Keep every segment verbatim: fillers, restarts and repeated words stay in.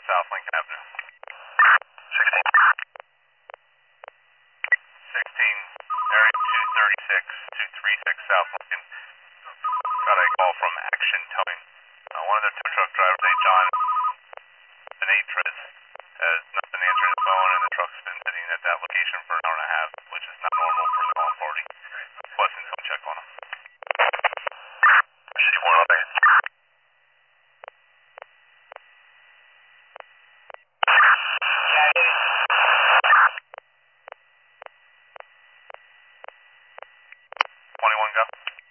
South Lincoln Avenue. sixteen. sixteen, area two thirty-six, two thirty-six South Lincoln. Got a call from Action Towing. Uh, one of their tow truck drivers, a John Benitez, has not been answering his phone, and the truck's been sitting at that location for an hour and a half, which is not normal for the one forty. Weston, come check on him. Receive one other. twenty-one, go.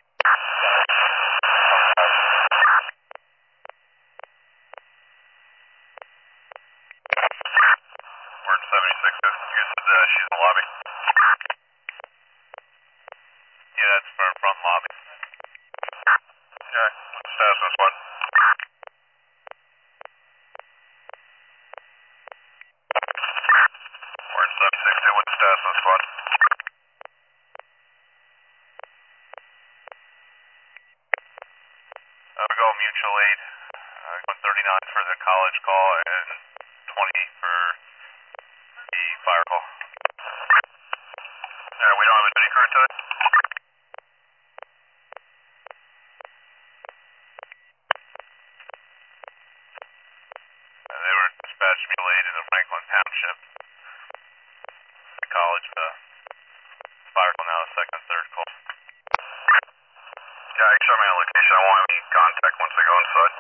We're in seventy-six. You said uh, she's in the lobby. Yeah, that's for front lobby. Okay. What's the status on this one? We're in seventy-six. Hey, what's the status on this one? Uh, we go mutual aid. Uh, going thirty-nine for the college call and twenty for the fire call. Yeah, we don't have any crew today? Uh, they were dispatched mutual aid in the Franklin Township. The college, the fire call now, the second, third call. Yeah, you show me a location. I won't have any contact once I go inside.